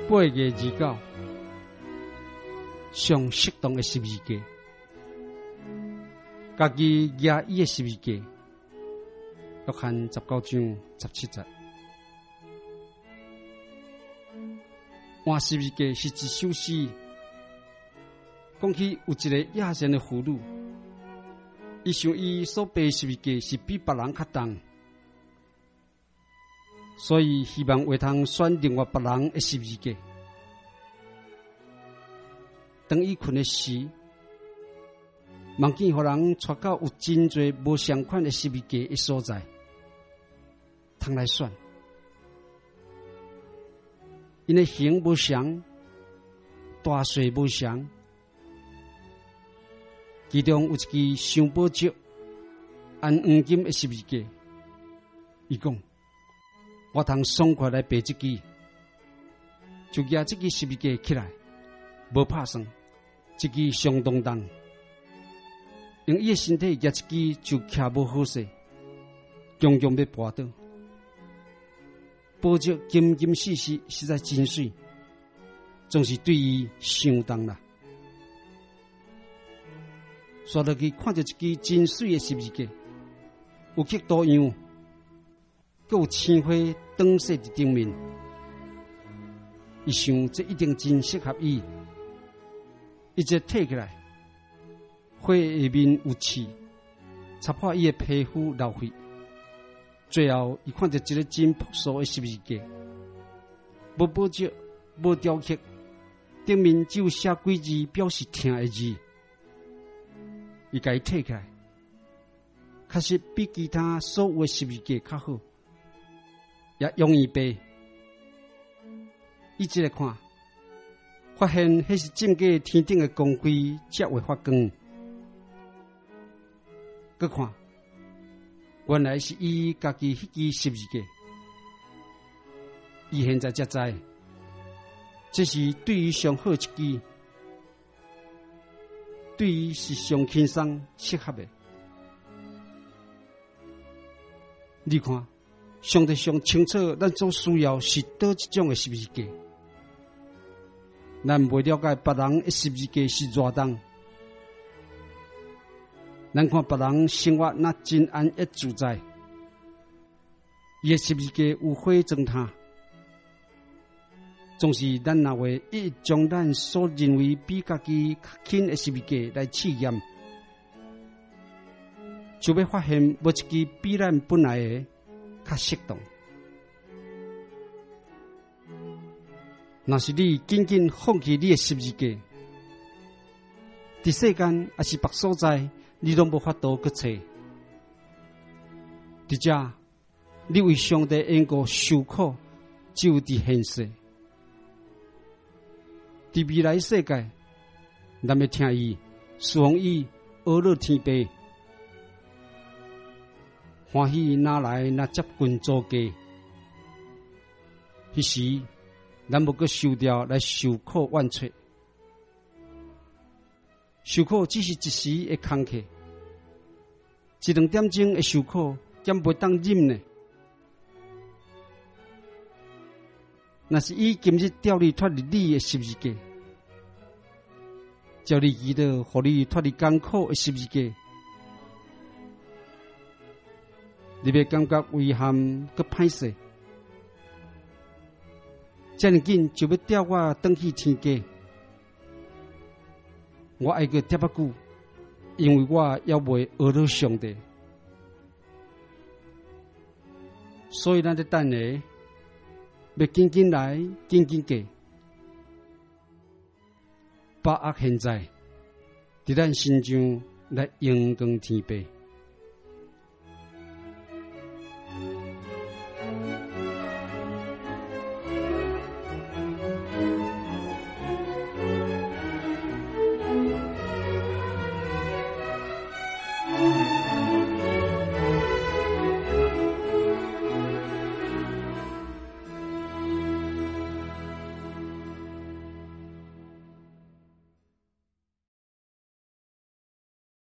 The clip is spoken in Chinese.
8月29，上适当的12架，家己举伊的12架，约翰19章17節。换12架是一首詩，講起有一個野生的婦女，伊想伊所背12架是比別人較重，所以希望會通選另外別人的12架。當伊困的時，望見予人帶到有真濟無相款的12架的所在，通來選。因的形無相，大細無相，其中有一支上寶石、按黃金的12架。伊講：我通爽快來背這支，就舉這支12架起來，無拍算，這支相當重，用伊的身體舉這支就徛無好勢，強強要跋倒。寶石金金細細，實在真水，總是對伊傷重啦。刷落去看到一支真水的12架，有刻多樣，閣有青花燈飾佇頂面。伊想這一定真適合伊，伊就摕起來，花下面有刺，插破伊的皮膚流血。最後，伊看到一個真樸素的12架，無寶石，無雕刻，頂面只有寫幾字表示疼的字。伊甲伊摕起來，確實比其他所有的12架較好，也容易背。伊一來看，發現迄是正價天頂的光輝才會發光。閣看。原來是伊家己迄支12架，伊現在才知，這是對伊上好一支，對伊是上輕鬆適合的。你看，上帝上清楚，咱所需要是倒一種的12架，咱未了解別人的12架是偌重。咱看別人生活那真安逸自在，伊的12架有火裝炭，總是咱若會一將咱所認為比家己較輕的12架來試驗，就要發現無一支比咱本來的較適當。若是你緊緊放棄你的12架，佇世間還是別所在，你攏無法度去找，佇遮你為上帝緣故受苦，只有佇現世。佇未來世界，咱要聽伊，侍奉伊，學樂天父，歡喜拿來那接近造價。迄時，咱無閣受掉來受苦萬歲。受苦只是一時的空客，1-2點鐘的受苦，兼袂當忍呢。若是伊今日調你脫離你的12架，叫你記得，互你脫離艱苦的12架，你要感覺遺憾佮歹勢，遮爾緊就要調我轉去天家。我愛個喋仔久，因為我還未學到上帝，所以咱在等下，要緊緊來，緊緊過，把握現在，佇咱心中來榮光天父。